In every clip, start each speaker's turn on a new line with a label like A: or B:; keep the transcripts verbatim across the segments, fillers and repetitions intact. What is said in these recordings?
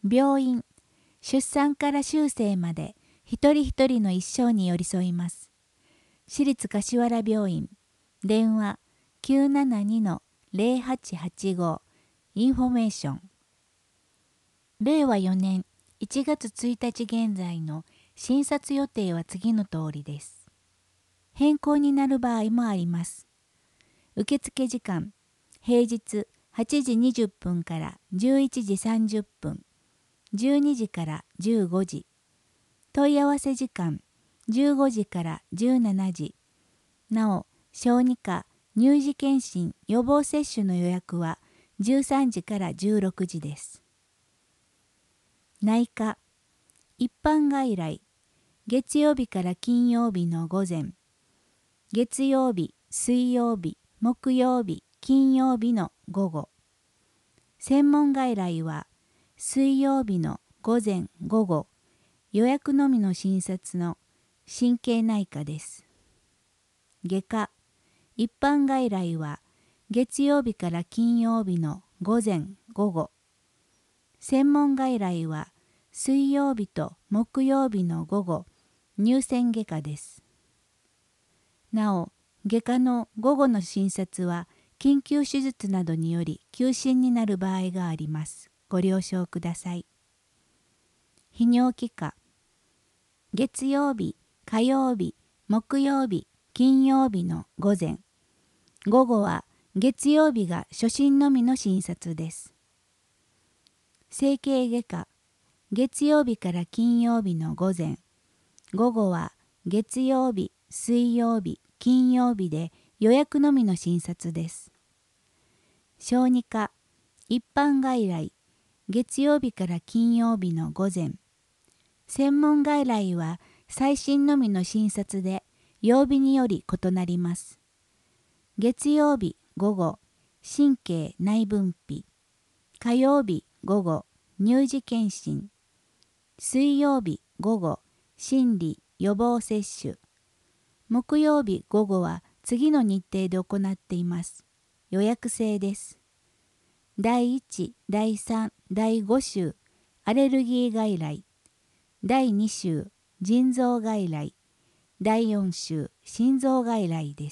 A: 病院、出産から終生まで一人一人の一生に寄り添います。市立柏原病院、電話 きゅうななにのゼロはちはちご インフォメーション。れいわよねんいちがつついたち現在の診察予定は次の通りです。変更になる場合もあります。受付時間、平日はちじにじゅっぷんからじゅういちじさんじゅっぷん、じゅうにじからじゅうごじ。問い合わせ時間、じゅうごじからじゅうしちじ。なお、小児科、乳児健診、予防接種の予約はじゅうさんじからじゅうろくじです。内科、一般外来、月曜日から金曜日の午前、月曜日、水曜日、木曜日、金曜日の午後。専門外来は水曜日の午前午後、予約のみの診察の神経内科です。外科、一般外来は月曜日から金曜日の午前午後。専門外来は水曜日と木曜日の午後、乳腺外科です。なお、外科の午後の診察は緊急手術などにより休診になる場合があります。ご了承ください。泌尿器科、月曜日、火曜日、木曜日、金曜日の午前。午後は月曜日が初診のみの診察です。整形外科、月曜日から金曜日の午前。午後は月曜日、水曜日、金曜日で予約のみの診察です。小児科、一般外来、月曜日から金曜日の午前。専門外来は最新のみの診察で曜日により異なります。月曜日午後、神経内分泌。火曜日午後、乳児健診。水曜日午後、心理予防接種。木曜日午後は次の日程で行っています。予約制です。だいいち、だいさん、だいご週、アレルギー外来。だいに週、腎臓外来。だいよん週、心臓外来です。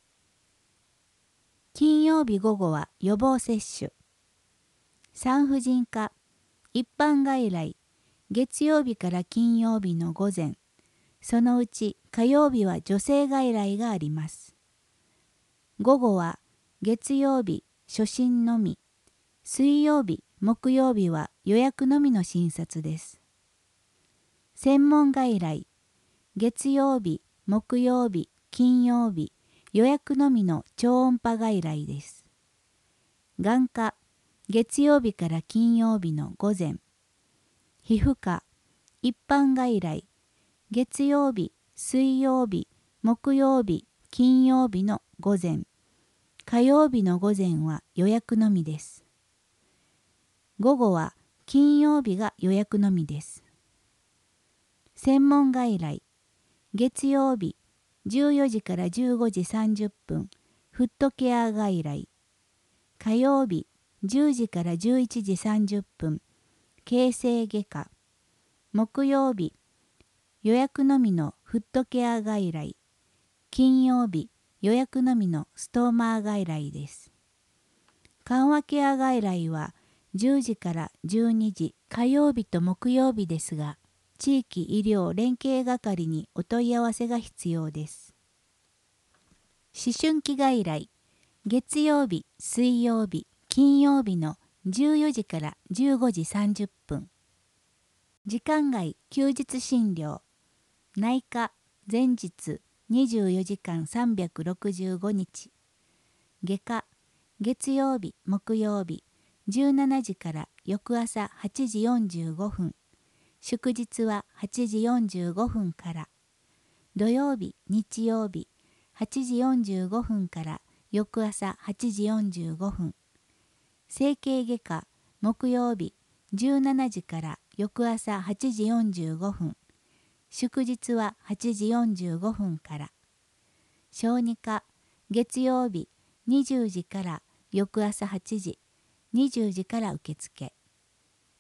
A: 金曜日午後は予防接種。産婦人科、一般外来、月曜日から金曜日の午前。そのうち火曜日は女性外来があります。午後は月曜日、初診のみ。水曜日、木曜日は予約のみの診察です。専門外来、月曜日、木曜日、金曜日、予約のみの超音波外来です。眼科、月曜日から金曜日の午前。皮膚科、一般外来、月曜日、水曜日、木曜日、金曜日の午前。火曜日の午前は予約のみです。午後は金曜日が予約のみです。専門外来、月曜日、じゅうよじからじゅうごじさんじゅっぷん、フットケア外来。火曜日、じゅうじからじゅういちじさんじゅっぷん、形成外科。木曜日、予約のみのフットケア外来。金曜日、予約のみのストーマー外来です。緩和ケア外来はじゅうじからじゅうにじ、火曜日と木曜日ですが、地域医療連携係にお問い合わせが必要です。思春期外来、月曜日、水曜日、金曜日のじゅうよじからじゅうごじさんじゅっぷん。時間外休日診療、内科、前日にじゅうよじかんさんびゃくろくじゅうごにち。外科、月曜日、木曜日、じゅうしちじから翌朝はちじよんじゅうごふん。祝日ははちじよんじゅうごふんから。土曜日、日曜日、はちじよんじゅうごふんから翌朝はちじよんじゅうごふん。整形外科、木曜日、じゅうしちじから翌朝はちじよんじゅうごふん。祝日ははちじよんじゅうごふんから。小児科、月曜日、にじゅうじから翌朝はちじ、にじゅうじから受付。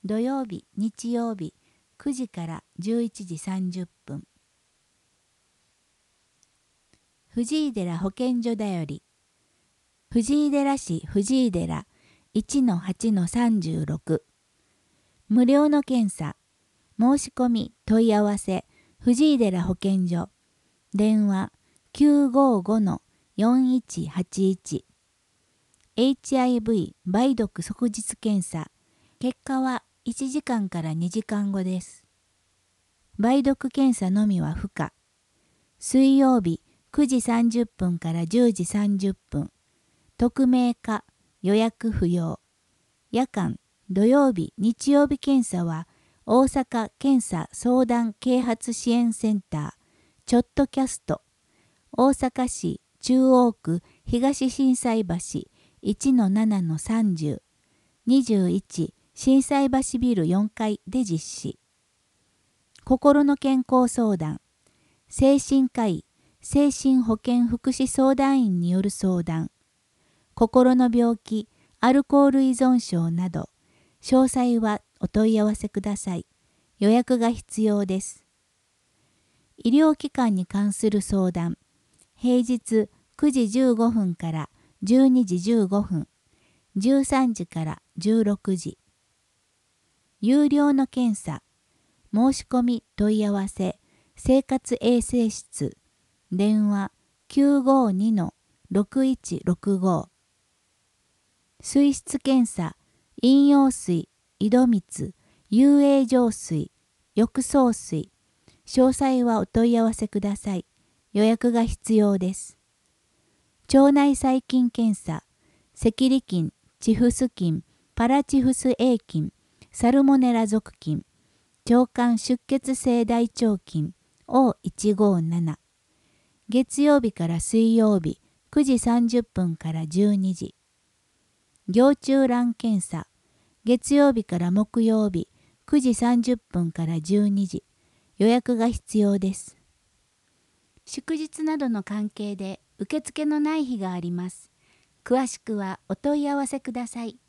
A: 土曜日、日曜日くじからじゅういちじさんじゅっぷん。藤井寺保健所だより。藤井寺市藤井寺 いちのはちのさんじゅうろく。無料の検査。申し込み問い合わせ藤井寺保健所。電話 きゅうごごのよんいちはちいち。エイチアイブイ 梅毒即日検査。結果はいちじかんからにじかんごです。梅毒検査のみは不可。水曜日くじさんじゅっぷんからじゅうじさんじゅっぷん。匿名化、予約不要。夜間、土曜日、日曜日検査は大阪検査相談啓発支援センター、ちょっとキャスト。大阪市中央区東心斎橋 いちのななのさんじゅう。にじゅういち心斎橋ビルよんかいで実施。心の健康相談。精神科医、精神保健福祉相談員による相談。心の病気、アルコール依存症など、詳細はお問い合わせください。予約が必要です。医療機関に関する相談。平日くじじゅうごふんからじゅうにじじゅうごふん、じゅうさんじからじゅうろくじ。有料の検査。申し込み問い合わせ生活衛生室。電話 きゅうごにのろくいちろくご。水質検査、飲用水、井戸水、遊泳浄水、浴槽水。詳細はお問い合わせください。予約が必要です。腸内細菌検査、赤痢菌、チフス菌、パラチフス A 菌、サルモネラ属菌、腸管出血性大腸菌 オーいちごなな。月曜日から水曜日くじさんじゅっぷんからじゅうにじ。行虫卵検査。月曜日から木曜日くじさんじゅっぷんからじゅうにじ。予約が必要です。祝日などの関係で受付のない日があります。詳しくはお問い合わせください。